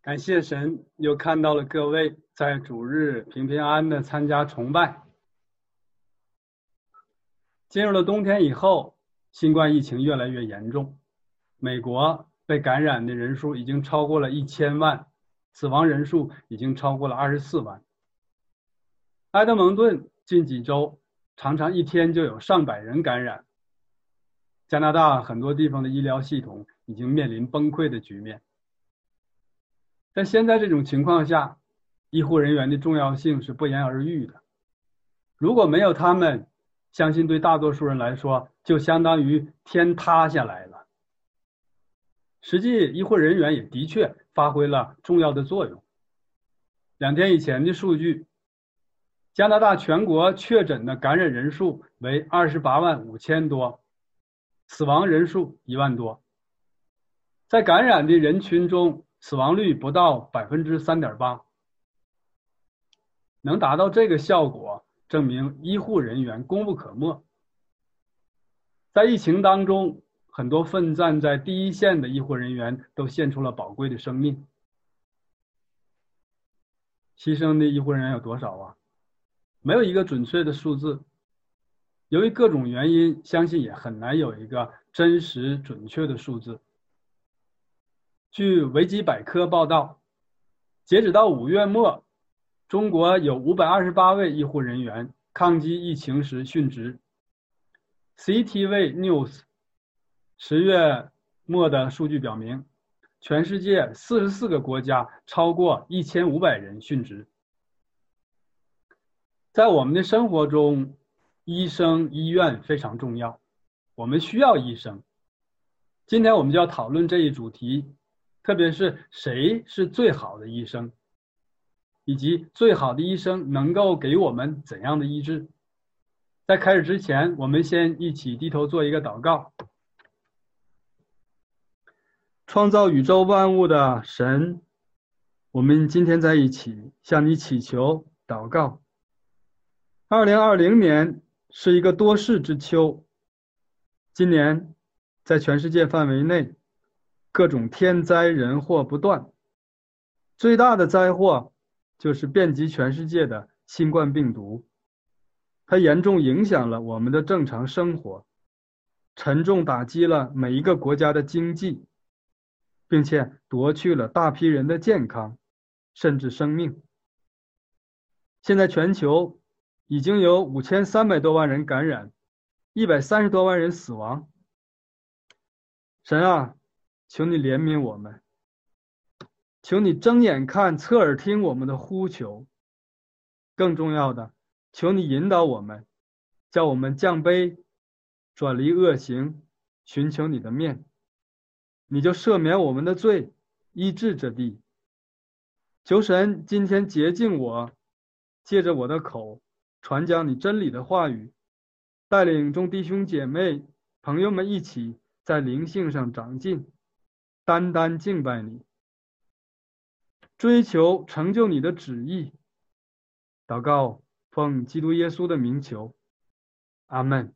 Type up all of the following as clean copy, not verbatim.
感谢神，又看到了各位在主日平平安安的参加崇拜。进入了冬天以后，新冠疫情越来越严重，美国被感染的人数已经超过了1000万，死亡人数已经超过了24万。埃德蒙顿近几周常常一天就有上百人感染，加拿大很多地方的医疗系统已经面临崩溃的局面。在现在这种情况下，医护人员的重要性是不言而喻的。如果没有他们，相信对大多数人来说，就相当于天塌下来了。实际，医护人员也的确发挥了重要的作用。2天以前的数据，加拿大全国确诊的感染人数为28万5千多，死亡人数1万多。在感染的人群中，死亡率不到 3.8%。能达到这个效果，证明医护人员功不可没。在疫情当中，很多奋战在第一线的医护人员都献出了宝贵的生命。牺牲的医护人员有多少啊？没有一个准确的数字。由于各种原因，相信也很难有一个真实准确的数字。据维基百科报道，截止到5月末，中国有528位医护人员抗击疫情时殉职。CTV News 10月末的数据表明，全世界44个国家超过1500人殉职。在我们的生活中，医生、医院非常重要，我们需要医生。今天我们就要讨论这一主题，特别是谁是最好的医生，以及最好的医生能够给我们怎样的医治。在开始之前，我们先一起低头做一个祷告。创造宇宙万物的神，我们今天在一起向你祈求祷告。2020年是一个多事之秋，今年在全世界范围内，各种天灾人祸不断，最大的灾祸就是遍及全世界的新冠病毒。它严重影响了我们的正常生活，沉重打击了每一个国家的经济，并且夺去了大批人的健康，甚至生命。现在全球已经有5300多万人感染，130多万人死亡。神啊，求你怜悯我们，求你睁眼看，侧耳听我们的呼求。更重要的，求你引导我们，叫我们降卑，转离恶行，寻求你的面。你就赦免我们的罪，医治这地。求神今天洁净我，借着我的口传讲你真理的话语，带领众弟兄姐妹朋友们一起在灵性上长进，单单敬拜你，追求成就你的旨意。祷告奉基督耶稣的名求，阿们。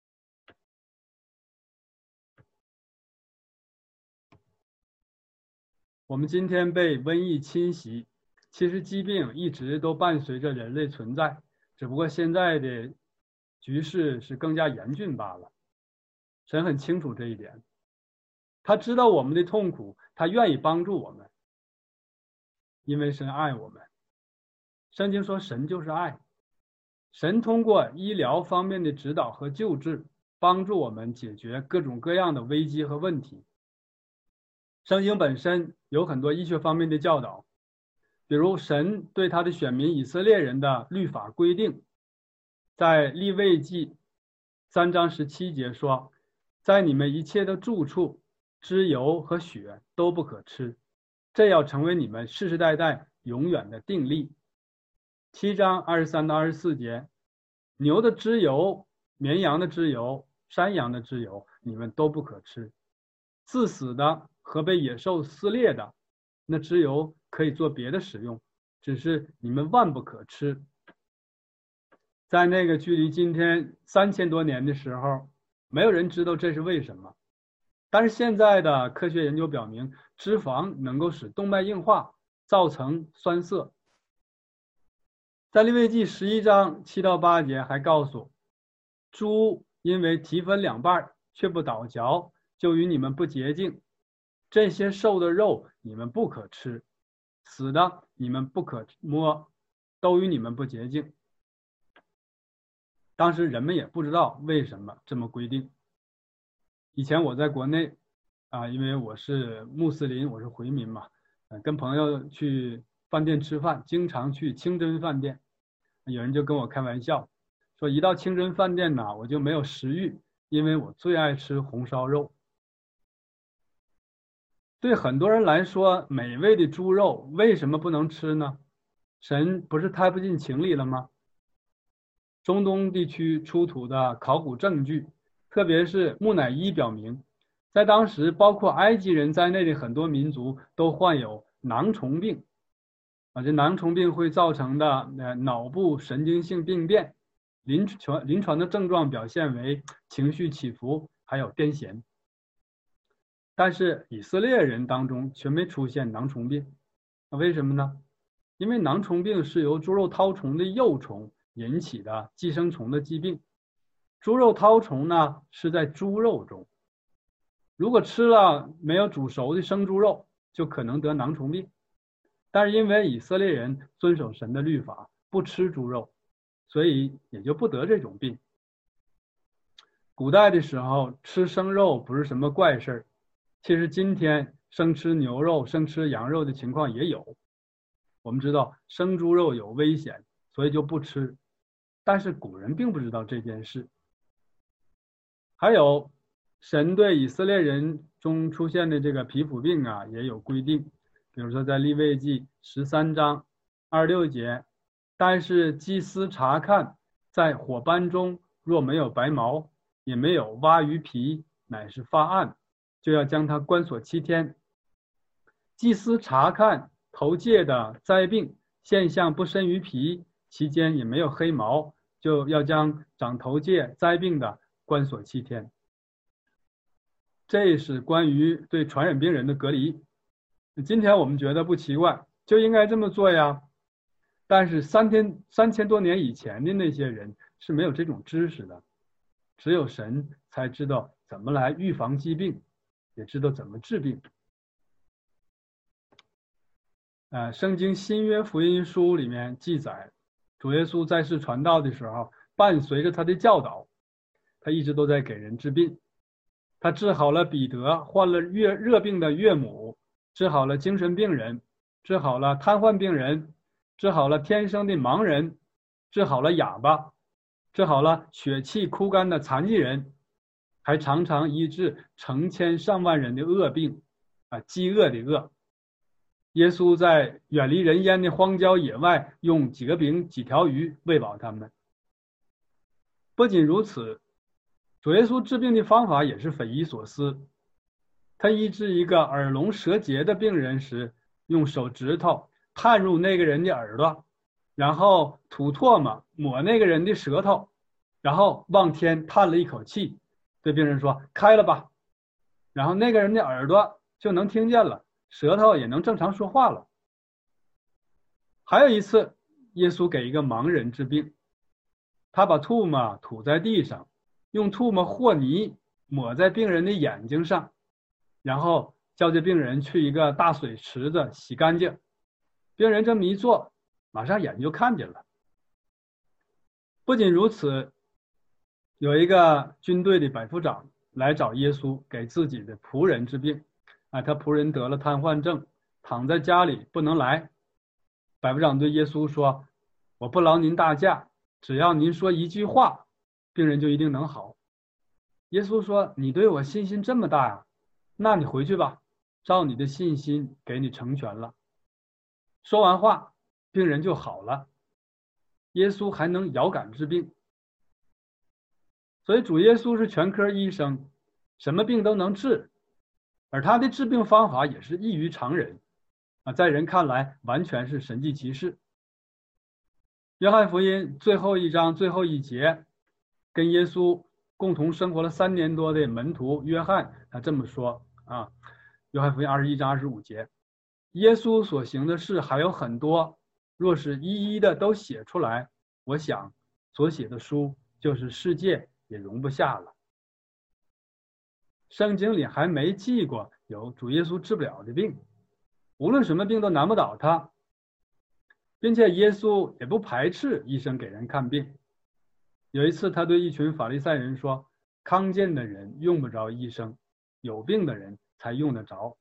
我们今天被瘟疫侵袭，其实疾病一直都伴随着人类存在，只不过现在的局势是更加严峻罢了。神很清楚这一点，他知道我们的痛苦，他愿意帮助我们，因为神爱我们。圣经说神就是爱，神通过医疗方面的指导和救治，帮助我们解决各种各样的危机和问题。圣经本身有很多医学方面的教导，比如神对他的选民以色列人的律法规定，在利未记3章17节说，在你们一切的住处，脂油和血都不可吃，这要成为你们世世代代永远的定例。7章23到24节，牛的脂油、绵羊的脂油、山羊的脂油，你们都不可吃。自死的和被野兽撕裂的，那脂油可以做别的使用，只是你们万不可吃。在那个距离今天3000多年的时候，没有人知道这是为什么。但是现在的科学研究表明，脂肪能够使动脉硬化， 造成酸涩。在利未记11章7到8节还告诉，猪因为蹄分两半却不倒嚼，就与你们不洁净。这些瘦的肉你们不可吃，死的你们不可摸，都与你们不洁净。当时人们也不知道为什么这么规定。以前我在国内因为我是穆斯林，我是回民嘛，跟朋友去饭店吃饭，经常去清真饭店。有人就跟我开玩笑说，一到清真饭店呢，我就没有食欲，因为我最爱吃红烧肉。对很多人来说，美味的猪肉为什么不能吃呢？神不是太不近情理了吗？中东地区出土的考古证据，特别是木乃伊表明，在当时包括埃及人在内的很多民族都患有囊虫病。这囊虫病会造成的脑部神经性病变，临床的症状表现为情绪起伏，还有癫痫。但是以色列人当中却没出现囊虫病，为什么呢？因为囊虫病是由猪肉绦虫的幼虫引起的寄生虫的疾病。猪肉绦虫呢是在猪肉中，如果吃了没有煮熟的生猪肉，就可能得囊虫病。但是因为以色列人遵守神的律法，不吃猪肉，所以也就不得这种病。古代的时候吃生肉不是什么怪事儿，其实今天生吃牛肉、生吃羊肉的情况也有。我们知道生猪肉有危险，所以就不吃。但是古人并不知道这件事。还有，神对以色列人中出现的这个皮肤病也有规定。比如说在利未记13章26节，但是祭司查看，在火斑中若没有白毛，也没有蛙鱼皮，乃是发暗，就要将它关锁7天。祭司查看头疥的灾病现象不深于皮，期间也没有黑毛，就要将长头疥灾病的关锁7天。这是关于对传染病人的隔离。今天我们觉得不奇怪，就应该这么做呀。但是3000多年以前的那些人是没有这种知识的，只有神才知道怎么来预防疾病，也知道怎么治病。圣经新约福音书里面记载，主耶稣在世传道的时候，伴随着他的教导，他一直都在给人治病。他治好了彼得患了热病的岳母，治好了精神病人，治好了瘫痪病人，治好了天生的盲人，治好了哑巴，治好了血气枯干的残疾人，还常常医治成千上万人的恶病，饥饿的饿。耶稣在远离人烟的荒郊野外，用几个饼几条鱼喂饱他们。不仅如此，主耶稣治病的方法也是匪夷所思。他医治一个耳聋舌结的病人时，用手指头探入那个人的耳朵，然后吐唾沫抹那个人的舌头，然后望天叹了一口气，对病人说：“开了吧。”然后那个人的耳朵就能听见了，舌头也能正常说话了。还有一次，耶稣给一个盲人治病，他把唾沫吐在地上，用唾沫和泥抹在病人的眼睛上，然后叫这病人去一个大水池子洗干净。病人这么一做，马上眼睛就看见了。不仅如此，有一个军队的百夫长来找耶稣，给自己的仆人治病。他仆人得了瘫痪症，躺在家里不能来。百夫长对耶稣说：“我不劳您大驾，只要您说一句话，病人就一定能好。”耶稣说：“你对我信心这么大呀？那你回去吧，照你的信心给你成全了。”说完话，病人就好了。耶稣还能遥感治病，所以主耶稣是全科医生，什么病都能治，而他的治病方法也是异于常人在人看来完全是神迹奇事。约翰福音最后一章最后一节，跟耶稣共同生活了3年多的门徒约翰，他这么说约翰福音21章25节， 耶稣所行的事还有很多，若是一一的都写出来，我想所写的书就是世界也容不下了。圣经里还没记过有主耶稣治不了的病，无论什么病都难不倒他，并且耶稣也不排斥医生给人看病。有一次他对一群法利赛人说，康健的人用不着医生，有病的人才用得着。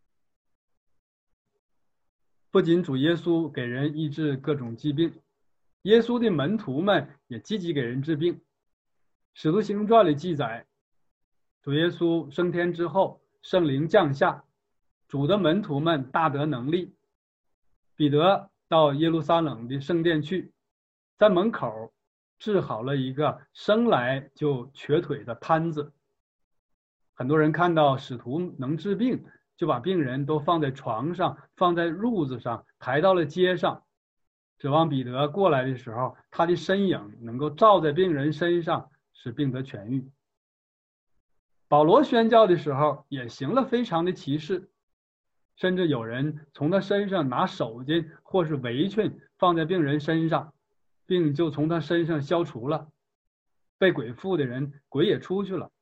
不仅主耶稣给人医治各种疾病，耶稣的门徒们也积极给人治病。使徒行传里记载，主耶稣升天之后，圣灵降下，主的门徒们大得能力。彼得到耶路撒冷的圣殿去，在门口治好了一个生来就瘸腿的瘫子。很多人看到使徒能治病，就把病人都放在床上，放在褥子上，抬到了街上，指望彼得过来的时候，他的身影能够照在病人身上，使病得痊愈。保罗宣教的时候也行了非常的奇事，甚至有人从他身上拿手巾或是围裙放在病人身上，病就从他身上消除了，被鬼附的人鬼也出去了。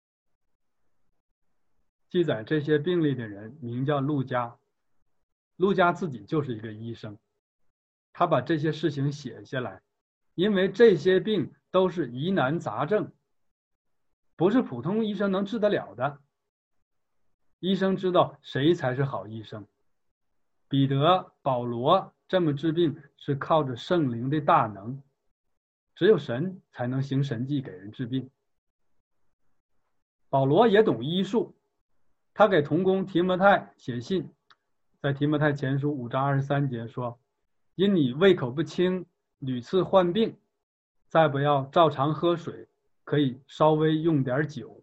记载这些病例的人名叫路加，路加自己就是一个医生，他把这些事情写下来，因为这些病都是疑难杂症，不是普通医生能治得了的。医生知道谁才是好医生，彼得、保罗这么治病是靠着圣灵的大能，只有神才能行神迹给人治病。保罗也懂医术，他给同工提摩太写信，在提摩太前书5章23节说，因你胃口不清，屡次患病，再不要照常喝水，可以稍微用点酒。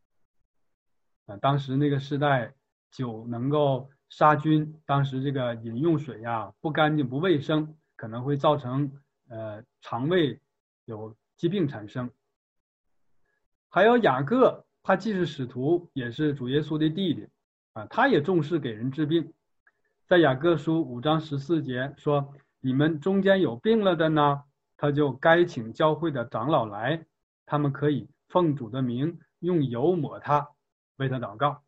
当时那个时代酒能够杀菌，当时这个饮用水呀不干净不卫生，可能会造成肠胃有疾病产生。还有雅各，他既是使徒，也是主耶稣的弟弟他也重视给人治病。在雅各书5章14节说，你们中间有病了的呢，他就该请教会的长老来，他们可以奉主的名用油抹他，为他祷告。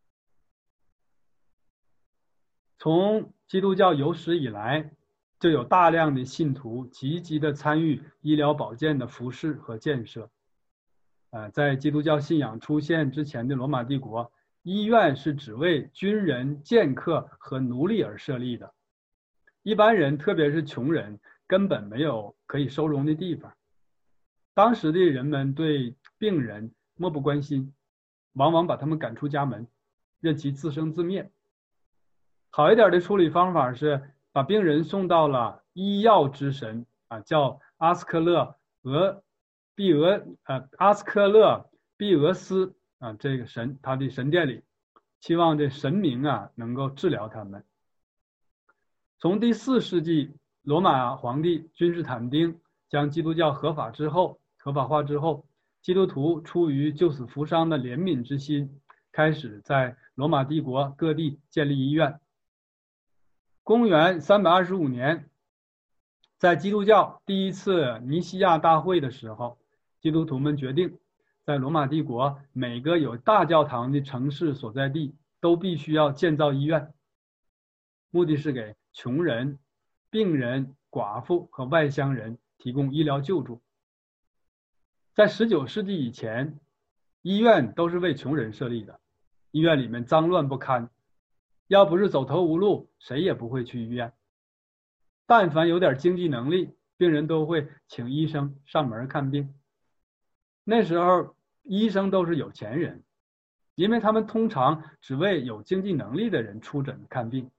从基督教有史以来，就有大量的信徒积极的参与医疗保健的服饰和建设。在基督教信仰出现之前的罗马帝国，医院是只为军人、剑客和奴隶而设立的，一般人特别是穷人根本没有可以收容的地方。当时的人们对病人漠不关心，往往把他们赶出家门，任其自生自灭。好一点的处理方法是把病人送到了医药之神叫阿斯克勒庇俄斯这个神，他的神殿里，期望这神明能够治疗他们。从第4世纪罗马皇帝君士坦丁将基督教合法化之后，基督徒出于救死扶伤的怜悯之心，开始在罗马帝国各地建立医院。公元325年，在基督教第一次尼西亚大会的时候，基督徒们决定在罗马帝国每个有大教堂的城市所在地都必须要建造医院，目的是给穷人、病人、寡妇和外乡人提供医疗救助。在19世纪以前，医院都是为穷人设立的，医院里面脏乱不堪，要不是走投无路，谁也不会去医院。但凡有点经济能力，病人都会请医生上门看病。那时候医生都是有钱人，因为他们通常只为有经济能力的人出诊看病。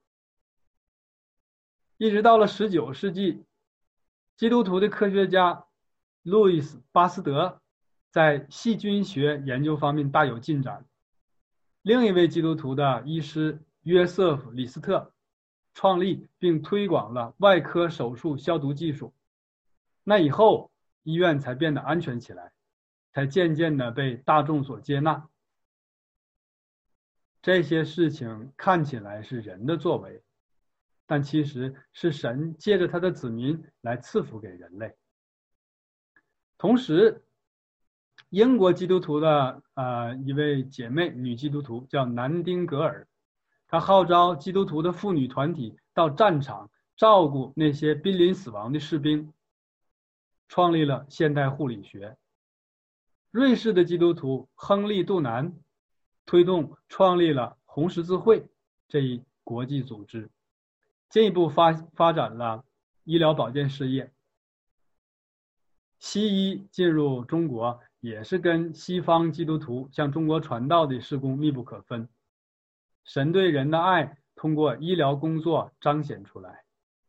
一直到了19世纪，基督徒的科学家路易斯·巴斯德在细菌学研究方面大有进展。另一位基督徒的医师约瑟夫·李斯特创立并推广了外科手术消毒技术。那以后医院才变得安全起来，才渐渐的被大众所接纳。 这些事情看起来是人的作为，但其实是神借着他的子民来赐福给人类。同时，英国基督徒的一位姐妹女基督徒叫南丁格尔，她号召基督徒的妇女团体到战场照顾那些濒临死亡的士兵，创立了现代护理学。瑞士的基督徒亨利·杜南推动创立了红十字会这一国际组织，进一步发展了医疗保健事业。西医进入中国也是跟西方基督徒向中国传道的事工密不可分。神对人的爱通过医疗工作彰显出来。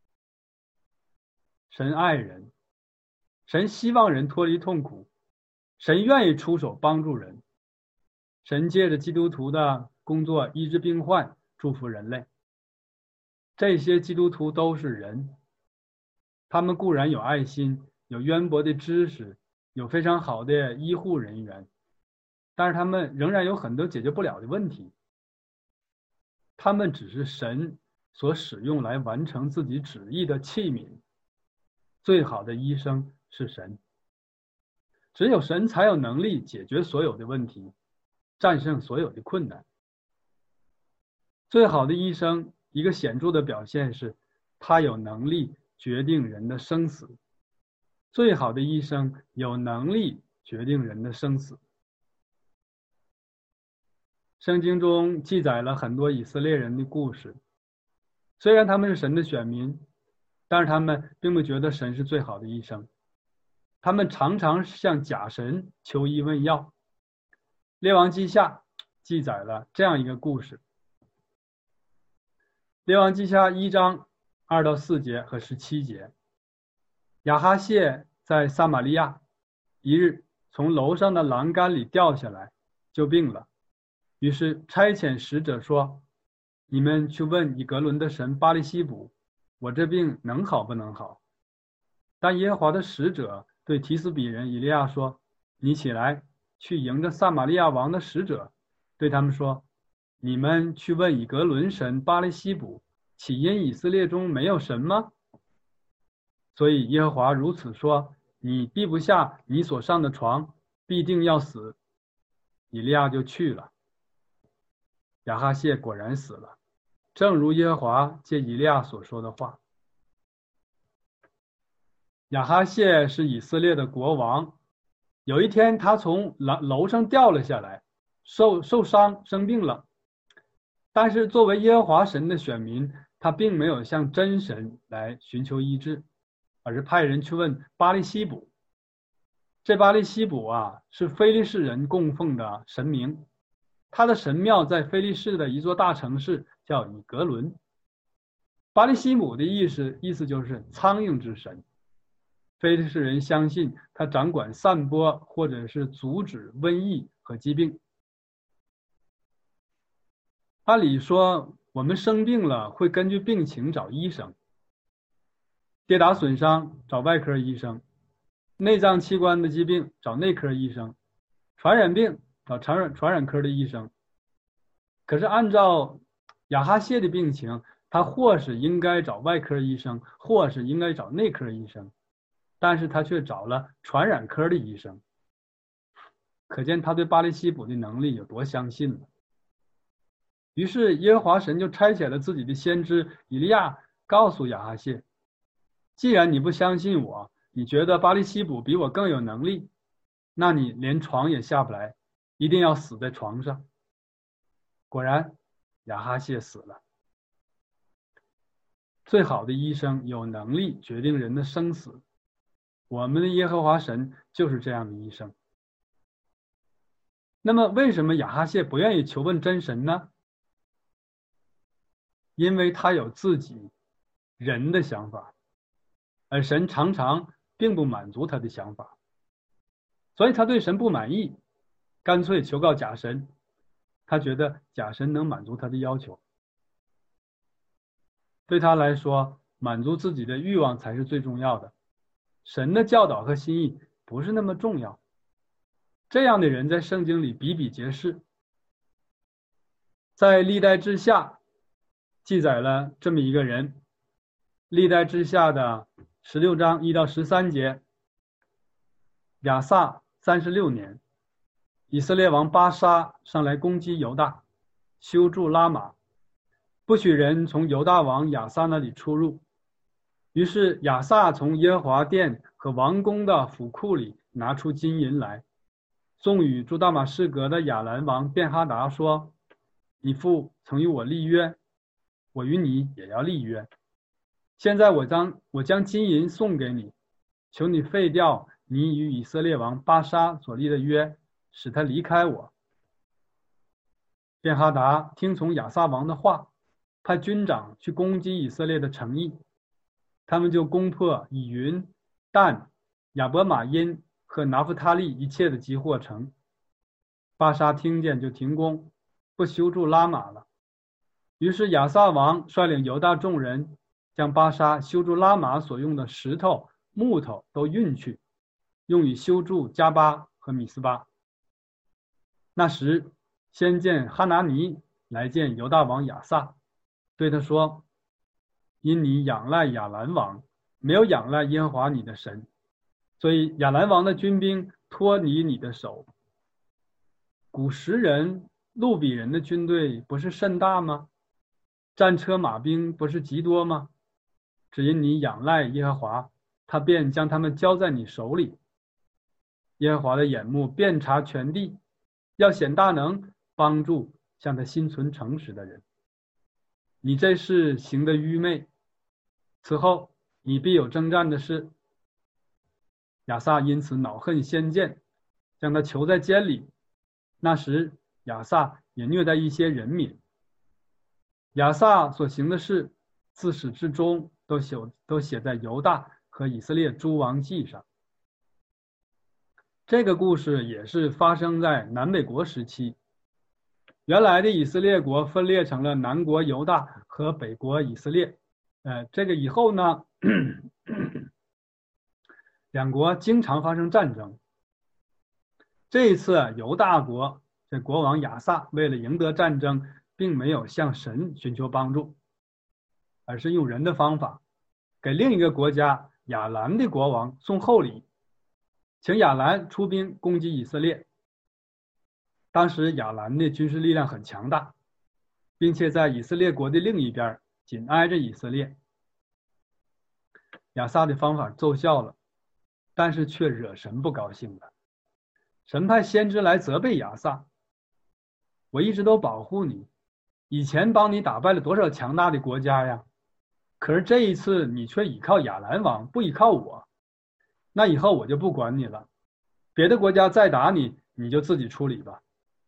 神爱人，神希望人脱离痛苦，神愿意出手帮助人，神借着基督徒的工作医治病患，祝福人类。这些基督徒都是人，他们固然有爱心，有渊博的知识，有非常好的医护人员，但是他们仍然有很多解决不了的问题。他们只是神所使用来完成自己旨意的器皿。最好的医生是神，只有神才有能力解决所有的问题，战胜所有的困难。最好的医生，一个显著的表现是，他有能力决定人的生死。最好的医生有能力决定人的生死。圣经中记载了很多以色列人的故事，虽然他们是神的选民，但是他们并不觉得神是最好的医生，他们常常向假神求医问药。列王记下记载了这样一个故事。列王记下1章2到4节和17节，亚哈谢在撒玛利亚，一日从楼上的栏杆里掉下来，就病了。于是差遣使者说：“你们去问以格伦的神巴利西卜，我这病能好不能好？”但耶和华的使者对提斯比人以利亚说：“你起来，去迎着撒玛利亚王的使者，对他们说：你们去问以格伦神巴利西卜，岂因以色列中没有神吗？所以耶和华如此说：你避不下你所上的床，必定要死。”以利亚就去了。亚哈谢果然死了，正如耶和华借以利亚所说的话。亚哈谢是以色列的国王，有一天他从楼上掉了下来，受伤生病了。但是作为耶和华神的选民，他并没有向真神来寻求医治，而是派人去问巴利西卜。这巴利西卜是非利士人供奉的神明，他的神庙在非利士的一座大城市叫以格伦。巴利西卜的意思就是苍蝇之神。非利士人相信他掌管散播或者是阻止瘟疫和疾病。按理说，我们生病了会根据病情找医生，跌打损伤找外科医生，内脏器官的疾病找内科医生，传染病找传染科的医生。可是按照亚哈谢的病情，他或是应该找外科医生，或是应该找内科医生，但是他却找了传染科的医生，可见他对巴利西卜的能力有多相信了。于是耶和华神就差遣了自己的先知以利亚，告诉亚哈谢：既然你不相信我，你觉得巴利西卜比我更有能力，那你连床也下不来，一定要死在床上。果然亚哈谢死了。最好的医生有能力决定人的生死，我们的耶和华神就是这样的医生。那么为什么亚哈谢不愿意求问真神呢？因为他有自己人的想法，而神常常并不满足他的想法，所以他对神不满意，干脆求告假神。他觉得假神能满足他的要求。对他来说，满足自己的欲望才是最重要的，神的教导和心意不是那么重要。这样的人在圣经里比比皆是。 在历代志下记载了这么一个人，历代志下的16章1到13节，亚萨36年，以色列王巴沙上来攻击犹大，修筑拉玛，不许人从犹大王亚萨那里出入。于是亚萨从耶和华殿和王宫的府库里拿出金银来，送与住大马士革的亚兰王便哈达说：你父曾与我立约，我与你也要立约。现在我将金银送给你，求你废掉你与以色列王巴沙所立的约，使他离开我。便哈达听从亚萨王的话，派军长去攻击以色列的城邑，他们就攻破以云、但、亚伯玛因和拿弗他利一切的集货城。巴沙听见就停工，不修筑拉玛了。于是亚萨王率领犹大众人，将巴沙修筑拉玛所用的石头、木头都运去，用以修筑加巴和米斯巴。那时，先见哈拿尼来见犹大王亚萨，对他说：因你仰赖亚兰王，没有仰赖耶和华你的神，所以亚兰王的军兵脱离你的手。古时人、路比人的军队不是甚大吗？战车马兵不是极多吗？只因你仰赖耶和华，他便将他们交在你手里。耶和华的眼目遍察全地，要显大能，帮助向他心存诚实的人。你这事行得愚昧，此后你必有征战的事。亚萨因此恼恨先见，将他囚在监里。那时亚萨也虐待一些人民。亚萨所行的事，自始至终都写在犹大和以色列诸王记上。这个故事也是发生在南北国时期。原来的以色列国分裂成了南国犹大和北国以色列。这个以后呢，两国经常发生战争。这一次犹大国这国王亚萨为了赢得战争，并没有向神寻求帮助，而是用人的方法，给另一个国家亚兰的国王送厚礼，请亚兰出兵攻击以色列。当时亚兰的军事力量很强大，并且在以色列国的另一边，紧挨着以色列。亚萨的方法奏效了，但是却惹神不高兴了。神派先知来责备亚萨：我一直都保护你，以前帮你打败了多少强大的国家呀？可是这一次你却倚靠亚兰王，不倚靠我，那以后我就不管你了，别的国家再打你，你就自己处理吧。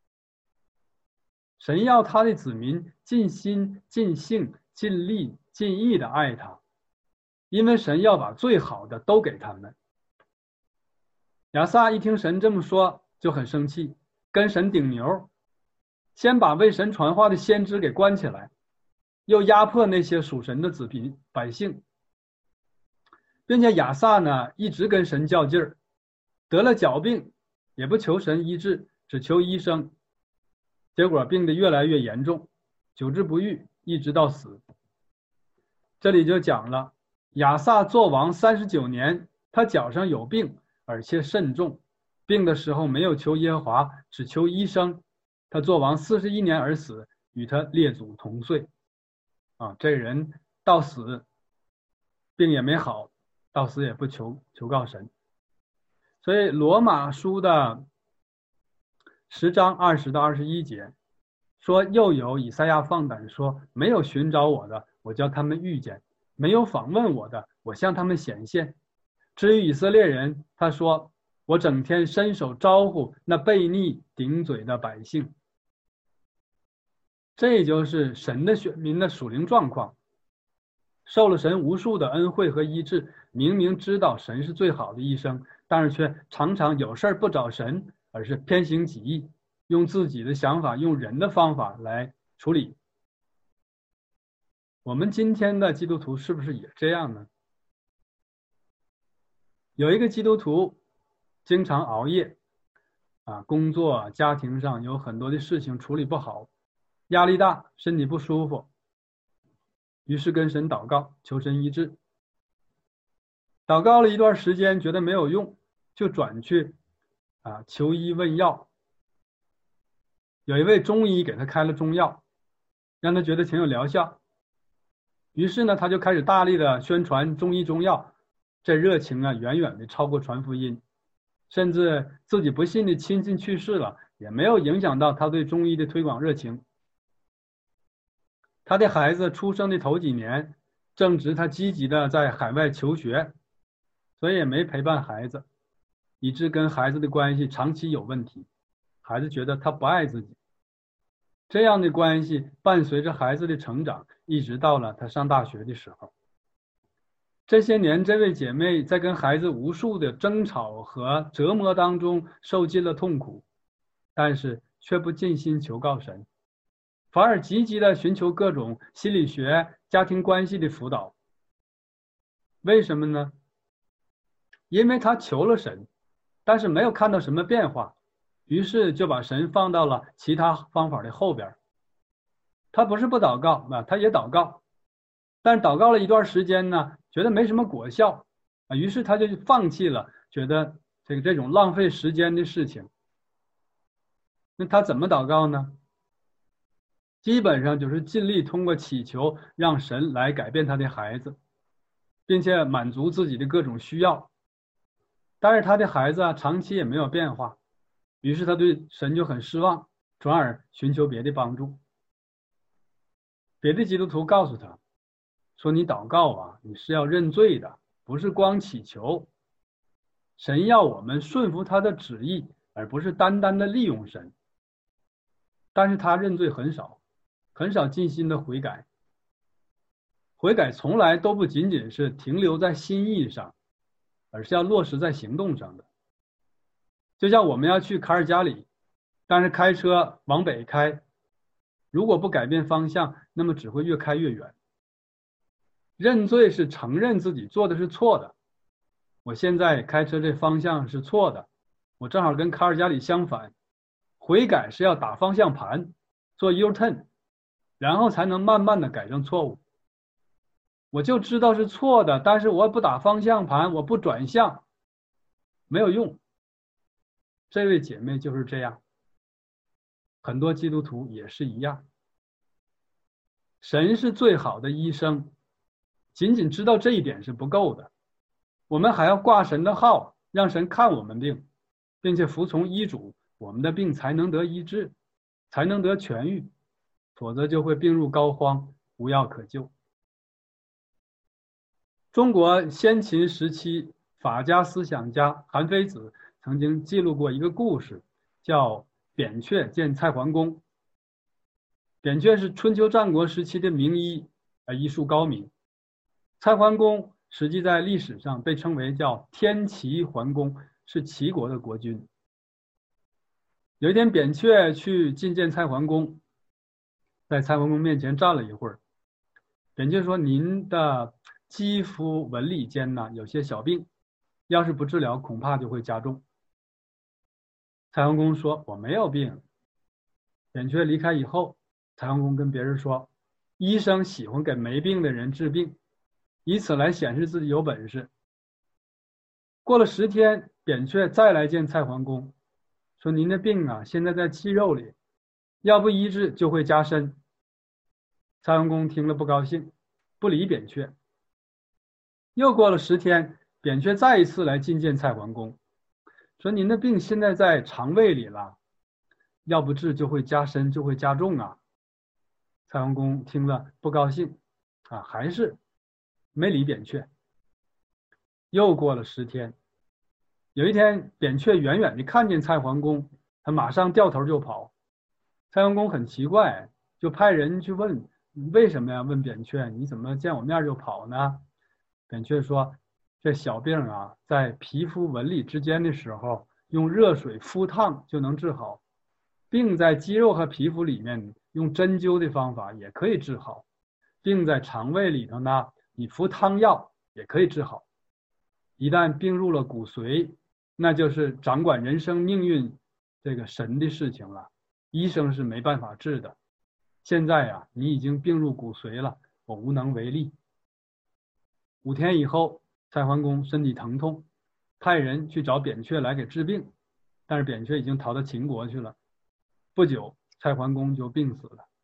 神要他的子民尽心、尽性、尽力、尽意的爱他，因为神要把最好的都给他们。亚萨一听神这么说，就很生气，跟神顶牛，先把为神传话的先知给关起来，又压迫那些属神的子民百姓，并且亚萨呢一直跟神较劲儿，得了脚病也不求神医治，只求医生，结果病得越来越严重，久治不愈，一直到死。这里就讲了，亚萨做王39年，他脚上有病，而且甚重，病的时候没有求耶和华，只求医生。他做王41年而死，与他列祖同岁。这人到死病也没好，到死也不求告神。所以罗马书的10章20到21节说，又有以赛亚放胆说，没有寻找我的，我叫他们遇见；没有访问我的，我向他们显现。至于以色列人，他说，我整天伸手招呼那悖逆顶嘴的百姓。这就是神的选民的属灵状况，受了神无数的恩惠和医治，明明知道神是最好的医生，但是却常常有事不找神，而是偏行己意，用自己的想法，用人的方法来处理。我们今天的基督徒是不是也这样呢？有一个基督徒经常熬夜，工作家庭上有很多的事情处理不好， 压力大，身体不舒服，于是跟神祷告，求神医治。祷告了一段时间，觉得没有用，就转去求医问药。有一位中医给他开了中药，让他觉得挺有疗效。于是呢，他就开始大力的宣传中医中药，这热情远远的超过传福音，甚至自己不信的亲戚去世了，也没有影响到他对中医的推广热情。他的孩子出生的头几年，正值他积极的在海外求学，所以也没陪伴孩子，以致跟孩子的关系长期有问题。孩子觉得他不爱自己，这样的关系伴随着孩子的成长，一直到了他上大学的时候。这些年，这位姐妹在跟孩子无数的争吵和折磨当中受尽了痛苦，但是却不尽心求告神，反而积极的寻求各种心理学、家庭关系的辅导。为什么呢？因为她求了神，但是没有看到什么变化，于是就把神放到了其他方法的后边。她不是不祷告她也祷告，但是祷告了一段时间呢，觉得没什么果效于是她就放弃了，觉得这种浪费时间的事情。那她怎么祷告呢？基本上就是尽力通过祈求让神来改变他的孩子，并且满足自己的各种需要。但是他的孩子长期也没有变化，于是他对神就很失望，转而寻求别的帮助。别的基督徒告诉他说，你祷告你是要认罪的，不是光祈求。神要我们顺服他的旨意，而不是单单的利用神。但是他认罪很少尽心的悔改。悔改从来都不仅仅是停留在心意上，而是要落实在行动上的。就像我们要去卡尔加里，但是开车往北开，如果不改变方向，那么只会越开越远。认罪是承认自己做的是错的，我现在开车这方向是错的，我正好跟卡尔加里相反。悔改是要打方向盘，做 U-turn， 然后才能慢慢的改正错误。我就知道是错的，但是我不打方向盘，我不转向，没有用。这位姐妹就是这样，很多基督徒也是一样。神是最好的医生，仅仅知道这一点是不够的，我们还要挂神的号，让神看我们病，并且服从医嘱，我们的病才能得医治，才能得痊愈，否则就会病入膏肓，无药可救。中国先秦时期法家思想家韩非子曾经记录过一个故事，叫扁鹊见蔡桓公。扁鹊是春秋战国时期的名医，医术高明。蔡桓公实际在历史上被称为叫天齐桓公，是齐国的国君。有一天，扁鹊去觐见蔡桓公，在蔡桓公面前站了一会儿。扁鹊说：“您的肌肤纹理间有些小病，要是不治疗，恐怕就会加重。”蔡桓公说：“我没有病。”扁鹊离开以后，蔡桓公跟别人说：“医生喜欢给没病的人治病，以此来显示自己有本事。”过了10天，扁鹊再来见蔡桓公，说：“您的病现在在肌肉里，要不医治就会加深。”蔡桓公听了不高兴，不理扁鹊。又过了10天，扁鹊再一次来觐见蔡桓公，说：“您的病现在在肠胃里了，要不治就会加深，就会加重啊。”蔡桓公听了不高兴还是没理扁鹊。又过了10天，有一天，扁鹊远远地看见蔡桓公，他马上掉头就跑。蔡桓公很奇怪，就派人去问：“为什么呀？”问扁鹊：“你怎么见我面就跑呢？”扁鹊说：“这小病在皮肤纹理之间的时候，用热水敷烫就能治好；病在肌肉和皮肤里面，用针灸的方法也可以治好；病在肠胃里头呢，你服汤药也可以治好。一旦病入了骨髓，那就是掌管人生命运这个神的事情了，医生是没办法治的。 现在呀，你已经病入骨髓了，我无能为力。5天以后，蔡桓公身体疼痛，派人去找扁鹊来给治病，但是扁鹊已经逃到秦国去了。不久，蔡桓公就病死了。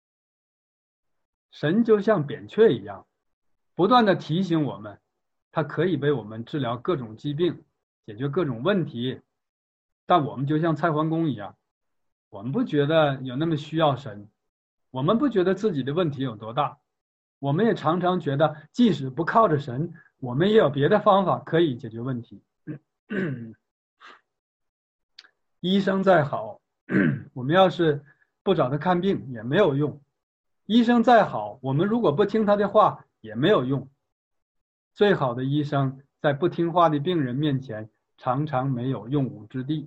神就像扁鹊一样，不断的提醒我们，它可以为我们治疗各种疾病，解决各种问题。但我们就像蔡桓公一样，我们不觉得有那么需要神，我们不觉得自己的问题有多大，我们也常常觉得，即使不靠着神，我们也有别的方法可以解决问题。医生再好，我们要是不找他看病也没有用。医生再好，我们如果不听他的话也没有用。最好的医生在不听话的病人面前常常没有用武之地。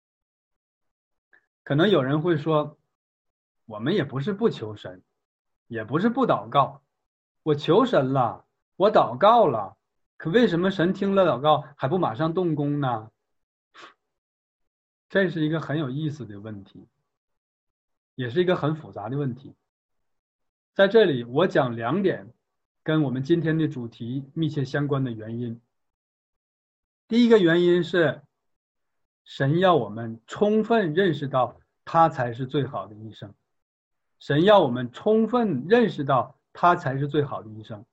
可能有人会说，我们也不是不求神，也不是不祷告，我求神了，我祷告了，可为什么神听了祷告还不马上动工呢？这是一个很有意思的问题，也是一个很复杂的问题。在这里我讲2点跟我们今天的主题密切相关的原因。第一个原因是，神要我们充分认识到他才是最好的医生。神要我们充分认识到他才是最好的医生。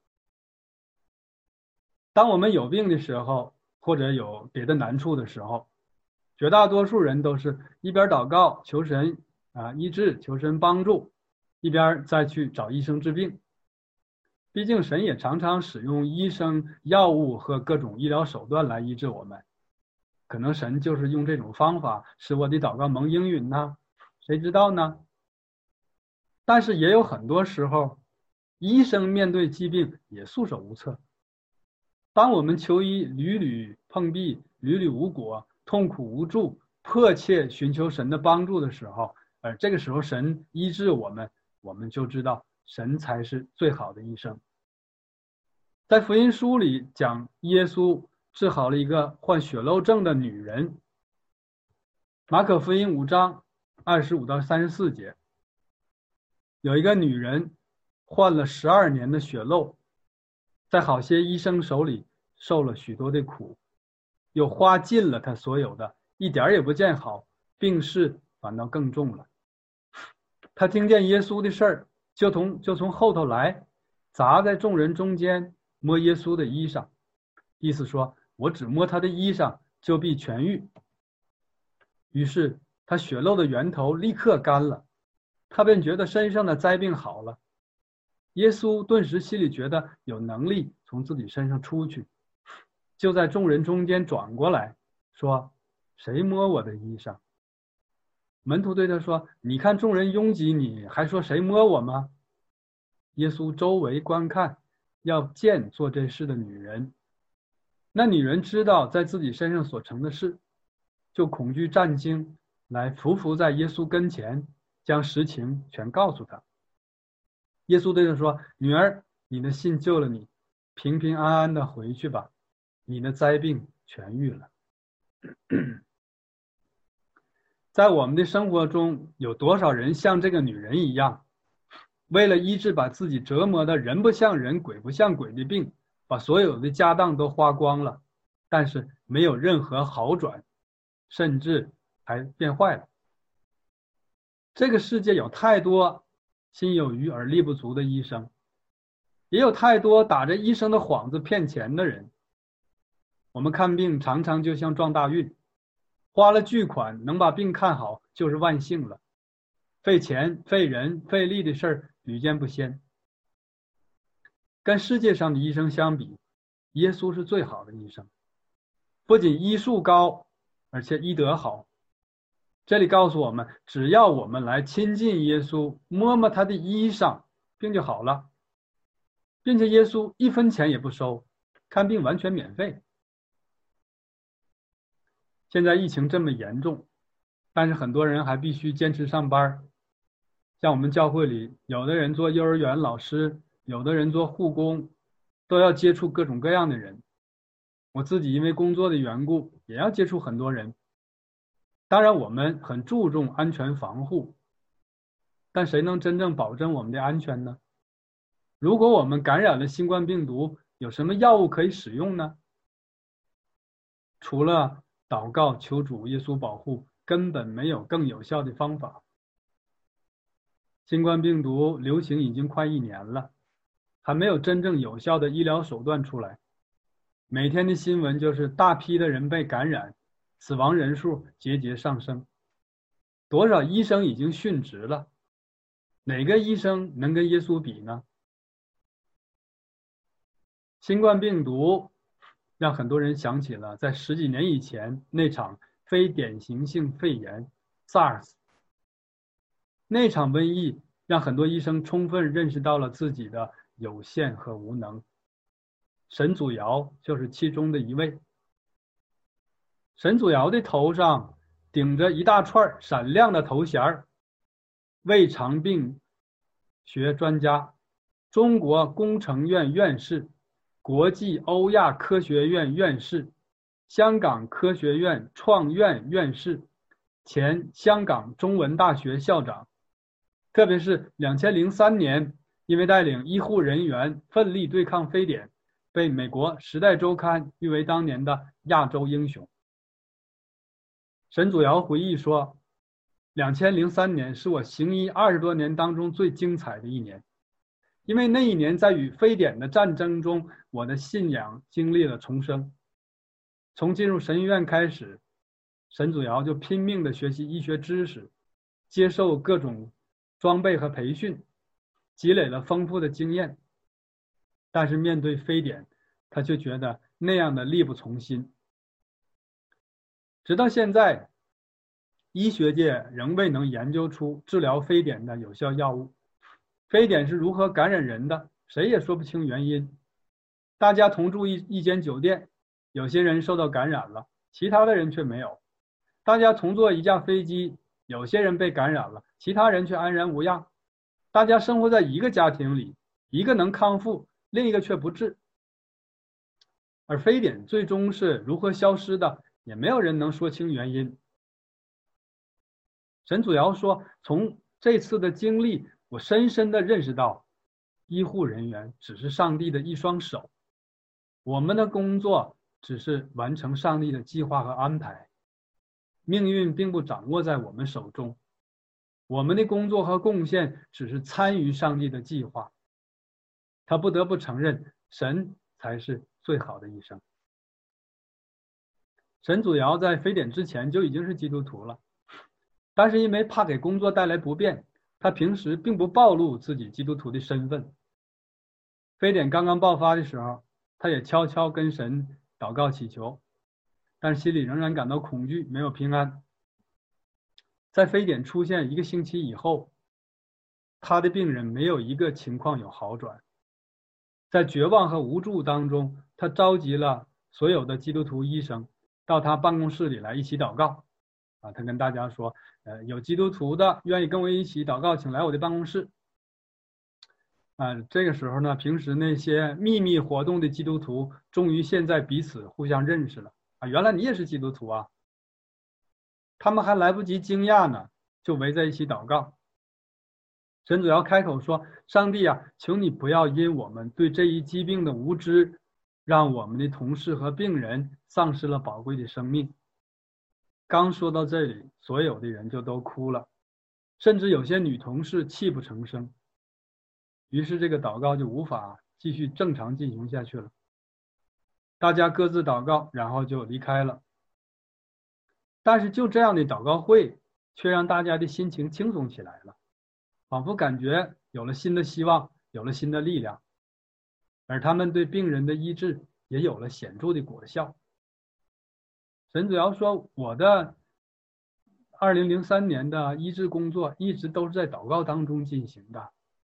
当我们有病的时候，或者有别的难处的时候，绝大多数人都是一边祷告求神医治，求神帮助，一边再去找医生治病。毕竟神也常常使用医生、药物和各种医疗手段来医治我们，可能神就是用这种方法使我的祷告蒙应允呢，谁知道呢？但是也有很多时候，医生面对疾病也束手无策。当我们求医屡屡碰壁，屡屡无果，痛苦无助，迫切寻求神的帮助的时候，这个时候神医治我们，我们就知道神才是最好的医生。在福音书里讲耶稣治好了一个患血漏症的女人，马可福音5章25到34节，有一个女人患了12年的血漏，在好些医生手里受了许多的苦，又花尽了她所有的，一点也不见好，病势反倒更重了。她听见耶稣的事儿，就从后头来，砸在众人中间，摸耶稣的衣裳，意思说，我只摸他的衣裳就必痊愈。于是他血漏的源头立刻干了，他便觉得身上的灾病好了。耶稣顿时心里觉得有能力从自己身上出去，就在众人中间转过来说，谁摸我的衣裳？门徒对他说，你看众人拥挤你，还说谁摸我吗？耶稣周围观看，要见做这事的女人。那女人知道在自己身上所成的事，就恐惧战惊，来匍匐在耶稣跟前，将实情全告诉他。耶稣对他说，女儿，你的信救了你，平平安安的回去吧，你的灾病痊愈了。在我们的生活中，有多少人像这个女人一样，为了医治把自己折磨的人不像人鬼不像鬼的病，把所有的家当都花光了，但是没有任何好转，甚至还变坏了。这个世界有太多心有余而力不足的医生，也有太多打着医生的幌子骗钱的人。我们看病常常就像撞大运，花了巨款能把病看好就是万幸了，费钱费人费力的事儿屡见不鲜。跟世界上的医生相比，耶稣是最好的医生，不仅医术高，而且医德好。这里告诉我们，只要我们来亲近耶稣，摸摸他的衣裳，病就好了，并且耶稣1分钱也不收，看病完全免费。现在疫情这么严重，但是很多人还必须坚持上班。像我们教会里，有的人做幼儿园老师，有的人做护工，都要接触各种各样的人。我自己因为工作的缘故，也要接触很多人。当然我们很注重安全防护， 但谁能真正保证我们的安全呢？如果我们感染了新冠病毒，有什么药物可以使用呢？除了祷告求主耶稣保护，根本没有更有效的方法。新冠病毒流行已经快1年了，还没有真正有效的医疗手段出来。每天的新闻就是大批的人被感染，死亡人数节节上升。多少医生已经殉职了，哪个医生能跟耶稣比呢？新冠病毒让很多人想起了在10几年以前那场非典型性肺炎 SARS。 那场瘟疫让很多医生充分认识到了自己的有限和无能。沈祖尧就是其中的一位。沈祖尧的头上顶着一大串闪亮的头衔，胃肠病学专家，中国工程院院士，国际欧亚科学院院士，香港科学院创院院士，前香港中文大学校长。特别是2003年，因为带领医护人员奋力对抗非典，被美国《时代周刊》誉为当年的亚洲英雄。沈祖尧回忆说，2003年是我行医20多年当中最精彩的一年，因为那一年在与非典的战争中，我的信仰经历了重生。从进入神医院开始，沈祖尧就拼命地学习医学知识，接受各种装备和培训，积累了丰富的经验。但是面对非典，他却觉得那样的力不从心。直到现在，医学界仍未能研究出治疗非典的有效药物。非典是如何感染人的，谁也说不清原因。大家同住一间酒店，有些人受到感染了，其他的人却没有。大家同坐一架飞机，有些人被感染了，其他人却安然无恙。大家生活在一个家庭里，一个能康复，另一个却不治。而非典最终是如何消失的，也没有人能说清原因。沈祖尧说，从这次的经历，我深深地认识到，医护人员只是上帝的一双手，我们的工作只是完成上帝的计划和安排，命运并不掌握在我们手中，我们的工作和贡献只是参与上帝的计划。他不得不承认，神才是最好的医生。沈祖尧在非典之前就已经是基督徒了，但是因为怕给工作带来不便，他平时并不暴露自己基督徒的身份。非典刚刚爆发的时候，他也悄悄跟神祷告祈求，但是心里仍然感到恐惧，没有平安。在非典出现1个星期以后，他的病人没有一个情况有好转。在绝望和无助当中，他召集了所有的基督徒医生到他办公室里来一起祷告。他跟大家说，有基督徒的愿意跟我一起祷告，请来我的办公室。这个时候呢，平时那些秘密活动的基督徒，终于现在彼此互相认识了。原来你也是基督徒啊！他们还来不及惊讶呢，就围在一起祷告。沈祖尧开口说，上帝啊，求你不要因我们对这一疾病的无知，让我们的同事和病人丧失了宝贵的生命。刚说到这里，所有的人就都哭了，甚至有些女同事泣不成声。于是这个祷告就无法继续正常进行下去了。大家各自祷告，然后就离开了。但是就这样的祷告会，却让大家的心情轻松起来了，仿佛感觉有了新的希望，有了新的力量，而他们对病人的医治也有了显著的果效。沈祖尧说，我的2003年的医治工作一直都是在祷告当中进行的。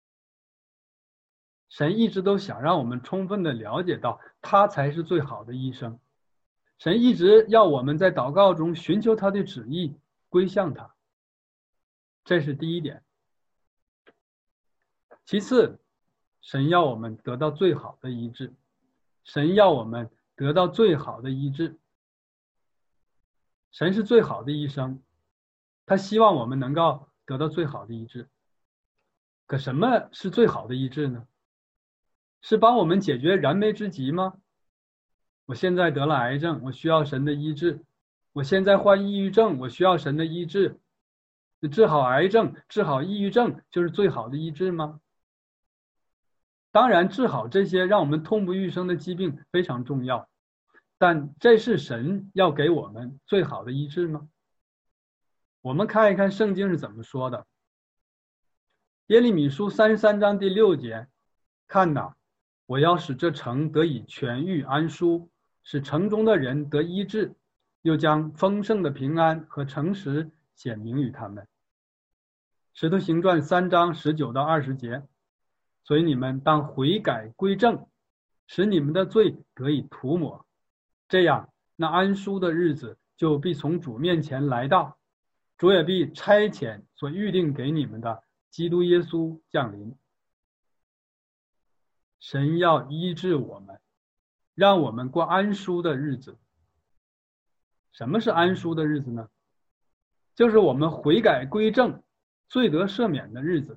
神一直都想让我们充分的了解到，他才是最好的医生。神一直要我们在祷告中寻求他的旨意，归向他。这是第一点。其次，神要我们得到最好的医治。神要我们得到最好的医治。神是最好的医生，他希望我们能够得到最好的医治。 可什么是最好的医治呢？是帮我们解决燃眉之急吗？我现在得了癌症，我需要神的医治；我现在患抑郁症，我需要神的医治。治好癌症、治好抑郁症就是最好的医治吗？当然，治好这些让我们痛不欲生的疾病非常重要，但这是神要给我们最好的医治吗？我们看一看圣经是怎么说的。耶利米书33章第6节，看哪，我要使这城得以痊愈安舒，使城中的人得医治，又将丰盛的平安和诚实显明于他们。使徒行传3章19到20节，所以你们当悔改归正，使你们的罪得以涂抹，这样那安舒的日子就必从主面前来到，主也必差遣所预定给你们的基督耶稣降临。神要医治我们，让我们过安舒的日子。什么是安舒的日子呢？就是我们悔改归正、罪得赦免的日子。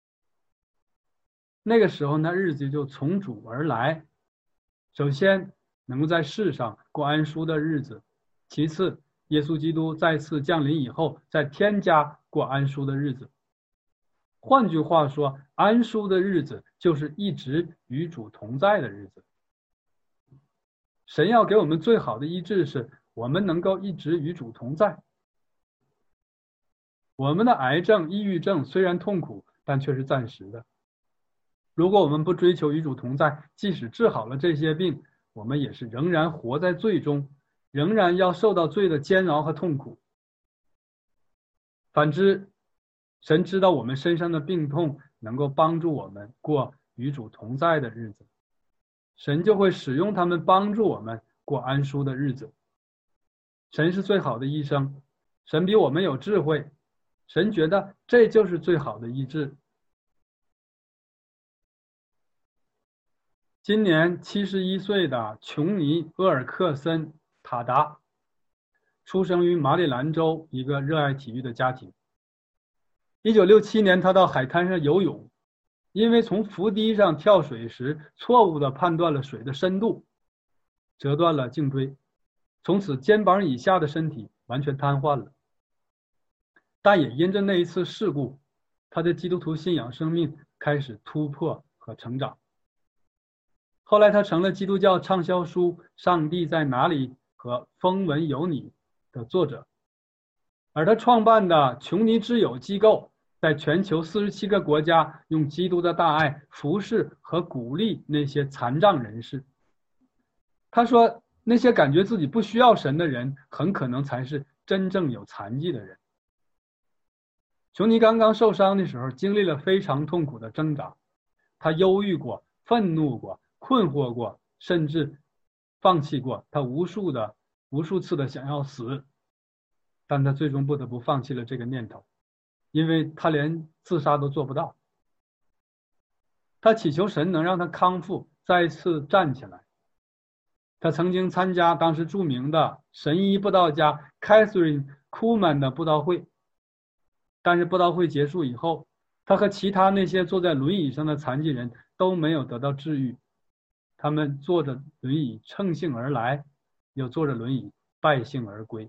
那个时候呢，日子就从主而来。首先能够在世上过安舒的日子，其次耶稣基督再次降临以后，在天家过安舒的日子。换句话说，安舒的日子就是一直与主同在的日子。神要给我们最好的医治，是我们能够一直与主同在。我们的癌症、抑郁症虽然痛苦，但却是暂时的。如果我们不追求与主同在，即使治好了这些病，我们也是仍然活在罪中，仍然要受到罪的煎熬和痛苦。反之，神知道我们身上的病痛能够帮助我们过与主同在的日子，神就会使用他们帮助我们过安舒的日子。神是最好的医生，神比我们有智慧，神觉得这就是最好的医治。今年71岁的琼尼·厄尔克森·塔达出生于马里兰州一个热爱体育的家庭。1967年，他到海滩上游泳，因为从浮堤上跳水时错误地判断了水的深度，折断了颈椎，从此肩膀以下的身体完全瘫痪了。但也因着那一次事故，他的基督徒信仰生命开始突破和成长。后来他成了基督教畅销书《上帝在哪里》和《风闻有你》的作者，而他创办的琼尼之友机构在全球47个国家用基督的大爱服侍和鼓励那些残障人士。他说，那些感觉自己不需要神的人，很可能才是真正有残疾的人。琼尼刚刚受伤的时候，经历了非常痛苦的挣扎，他忧郁过，愤怒过，困惑过，甚至放弃过。他无数次的想要死，但他最终不得不放弃了这个念头，因为他连自杀都做不到。他祈求神能让他康复，再次站起来。他曾经参加当时著名的神医布道家 Catherine Kuhlman 的布道会，但是布道会结束以后，他和其他那些坐在轮椅上的残疾人都没有得到治愈。他们坐着轮椅乘兴而来，又坐着轮椅败兴而归。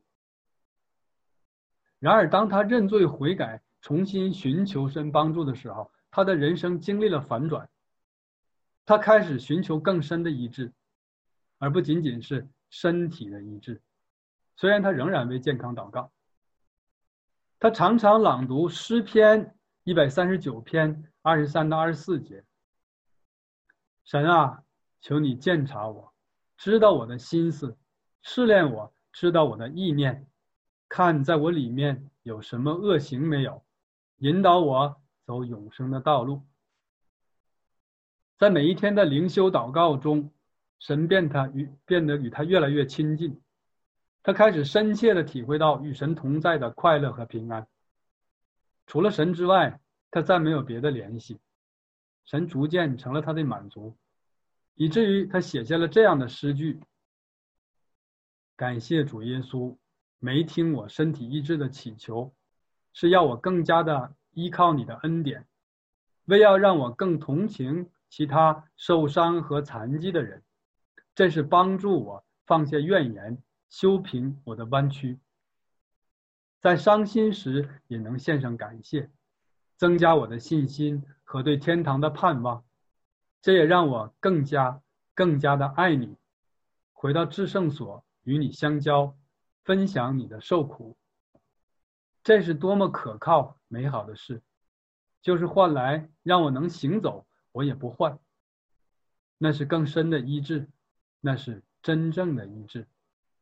然而当他认罪悔改，重新寻求神帮助的时候，他的人生经历了反转。他开始寻求更深的医治，而不仅仅是身体的医治。虽然他仍然为健康祷告，他常常朗读诗篇139篇23到24节。神啊，求你鉴察我，知道我的心思，试炼我，知道我的意念，看在我里面有什么恶行没有，引导我走永生的道路。在每一天的灵修祷告中，神变得与他越来越亲近，他开始深切地体会到与神同在的快乐和平安。除了神之外，他再没有别的联系，神逐渐成了他的满足，以至于他写下了这样的诗句：感谢主耶稣，没听我身体医治的祈求，是要我更加的依靠你的恩典。 为要让我更同情其他受伤和残疾的人，这是帮助我放下怨言，修平我的弯曲。在伤心时也能献上感谢，增加我的信心和对天堂的盼望。这也让我更加的爱你，回到至圣所与你相交，分享你的受苦。这是多么可靠美好的事，就是换来让我能行走，我也不换。那是更深的医治，那是真正的医治。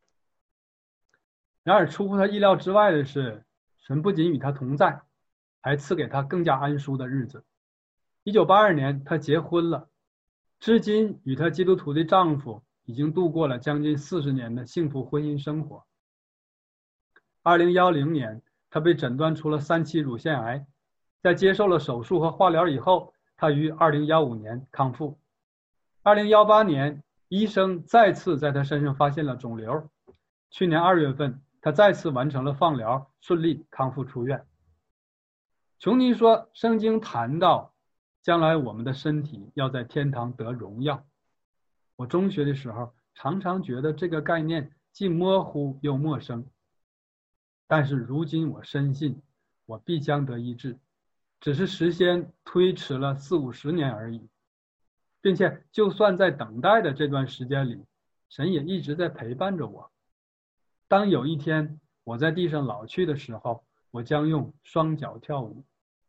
然而出乎他意料之外的是，神不仅与他同在，还赐给他更加安舒的日子。1982年他结婚了，至今与他基督徒的丈夫已经度过了将近40年的幸福婚姻生活。2010年他被诊断出了3期乳腺癌，在接受了手术和化疗以后，他于2015年康复。2018年医生再次在他身上发现了肿瘤，去年2月份他再次完成了放疗，顺利康复出院。琼尼说，圣经谈到将来我们的身体要在天堂得荣耀。我中学的时候常常觉得这个概念既模糊又陌生，但是如今我深信我必将得医治，只是时间推迟了40-50年而已，并且就算在等待的这段时间里，神也一直在陪伴着我。当有一天我在地上老去的时候，我将用双脚跳舞。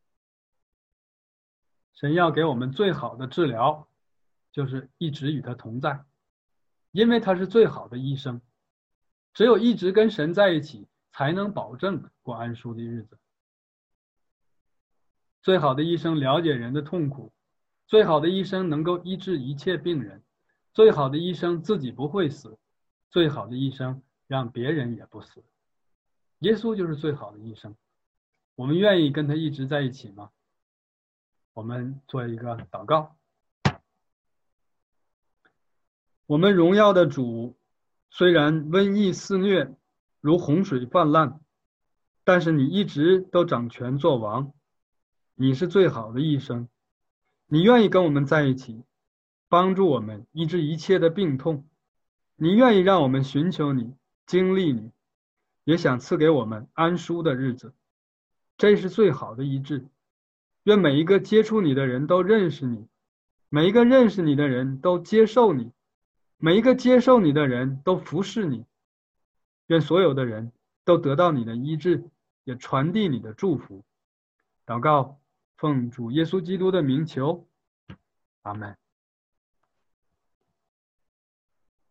神要给我们最好的治疗，就是一直与他同在，因为他是最好的医生。只有一直跟神在一起，才能保证过安舒的日子。最好的医生了解人的痛苦，最好的医生能够医治一切病人，最好的医生自己不会死，最好的医生让别人也不死。耶稣就是最好的医生，我们愿意跟他一直在一起吗？我们做一个祷告。我们荣耀的主，虽然瘟疫肆虐，如洪水泛滥，但是你一直都掌权作王，你是最好的医生，你愿意跟我们在一起，帮助我们医治一切的病痛，你愿意让我们寻求你，经历你，也想赐给我们安舒的日子，这是最好的医治。愿每一个接触你的人都认识你，每一个认识你的人都接受你，每一个接受你的人都服侍你。愿所有的人都得到你的医治，也传递你的祝福。祷告，奉主耶稣基督的名求，阿们。